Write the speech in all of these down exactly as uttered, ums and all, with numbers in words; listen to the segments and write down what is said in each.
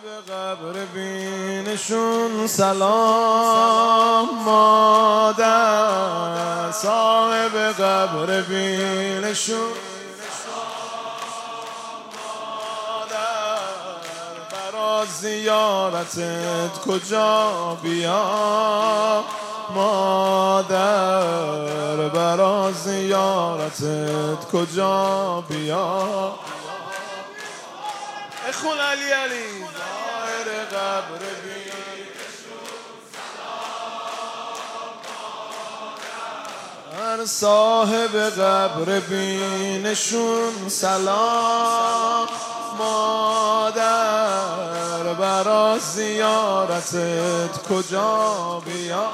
قبر بینشون سلام مادر، صاحب قبر بینشون مادر، برا زیارتت کجا بیام مادر، برا زیارتت کجا بیام. اخون علی علی ظاهر قبر بینشون سلام، صاحب قبر بینشون سلام مادر، برا زیارتت کجا بیا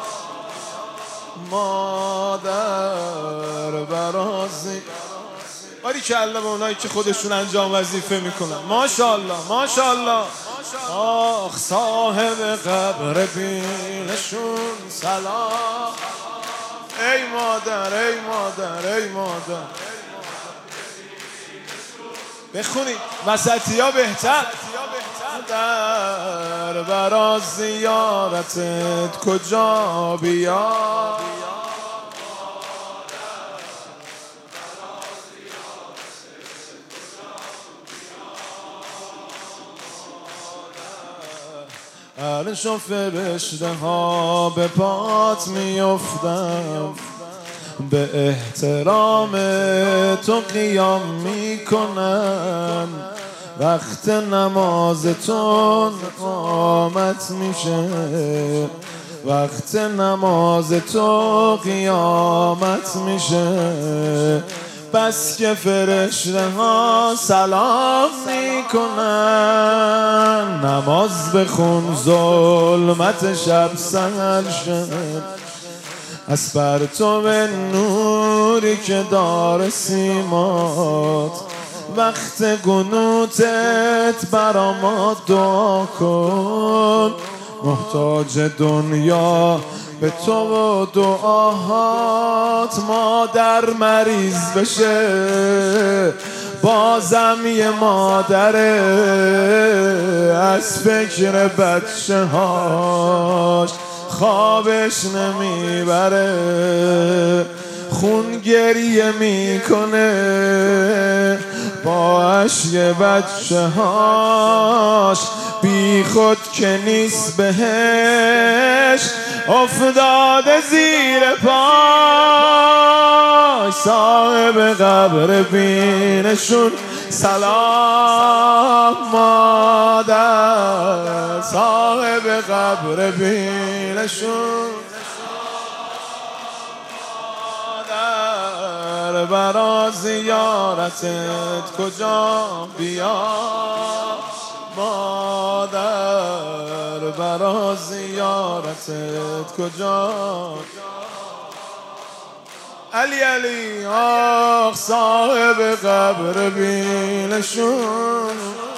مادر، برا زیارتت. باریکلا به اونایی که خودشون انجام وظیفه میکنن. ماشاءالله ماشاءالله. آخ صاحب قبر بینشون سلام. ای مادر ای مادر ای مادر. بخونید وسطی ها بهتر. در برا زیارتت کجا بیا عرش و فرشته ها به پات میافتم، به احترام تو قیام میکنن، وقت نماز تو قامت میشه، وقت نماز تو قیامت میشه، بس که فرشته ها سلام میکنن، نماز بخون ظلمت شب سحر شد، از پرتو نوری که دار سیمات، وقت قنوتت برا ما دعا کن، محتاج دنیا به تو و دعاهات، مادر مریض بشه بازم یه مادره، از فکر بچه هاش خوابش نمیبره، خون گریه میکنه با اشک بچه هاش، بی خود که نیست بهش افتاده زیر پای، صاحب قبر بینشون سلام مادر، صاحب قبر بینشون مادر، برا زیارتت کجا بیا مادر، برا زیارتت کجا. علی علی آخ صاحب قبر بینشون